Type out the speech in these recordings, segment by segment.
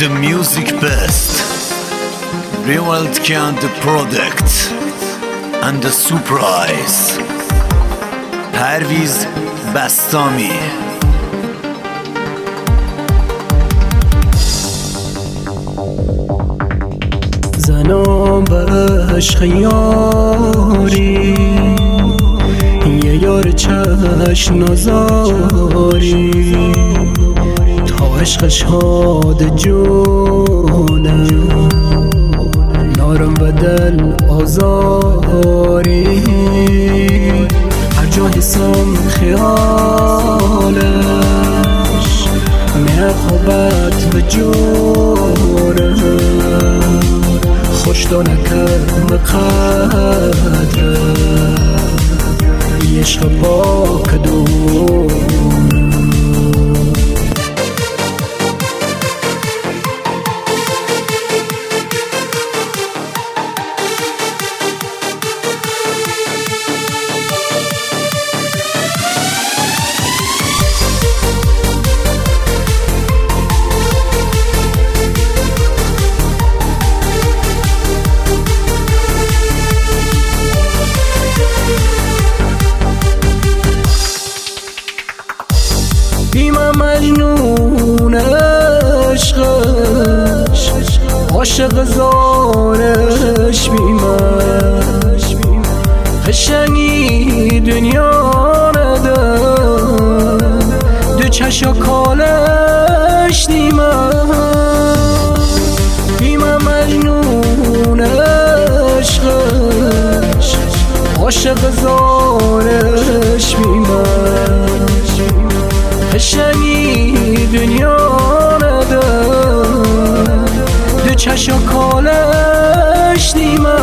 the music best, Rewald can the product and the surprise. پرویز بستامی. زنم به عشق یاری، یه یار چشم نزاری، تا عشق شاد جونم نارم و دل آزاری. هر جا حسم خیالش میخوابت به جورم، خوش تو نکرد به قدر عشق پاک دور. بیمه مجنون عشقش، عاشق زارش بیمه، قشنگی دنیا نده، دو چشا کالش دیمه. بیمه مجنون عشقش، عاشق زارش بیمه، قشنگی دنیا نده، دو چشا کالش دیمه.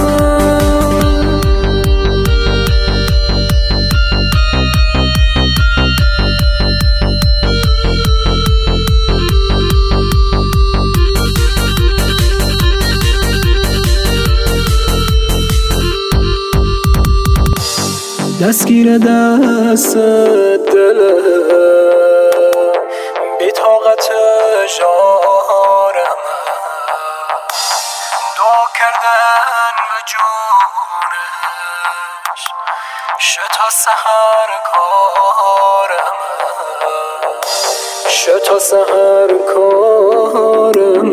دستگیر دست دله بی طاقت جارم، دعا کردن به جونش شتا سحر کارم، شتا سحر کارم.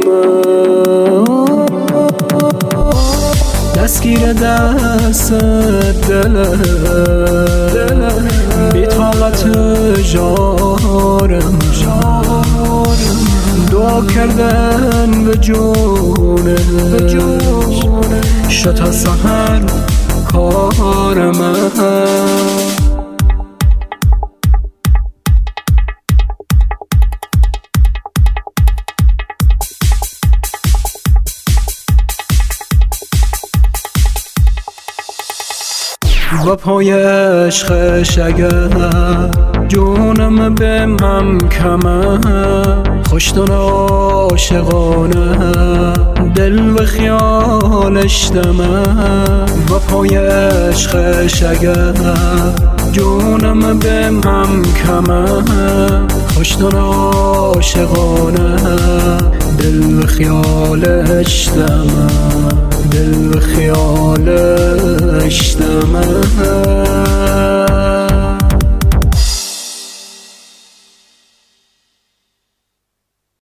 دستگیر دست دله بی طاقت جارم، دعا کردن به جونش شتا سحر کارم. و پای عشقش اگر جونم به محکمه، خوشتون عاشقانه دل و خیالش دمه. و پای عشقش اگر جونم به محکمه، خوشتون عاشقانه دل و خیالش دمه، دل و خیالش دمه.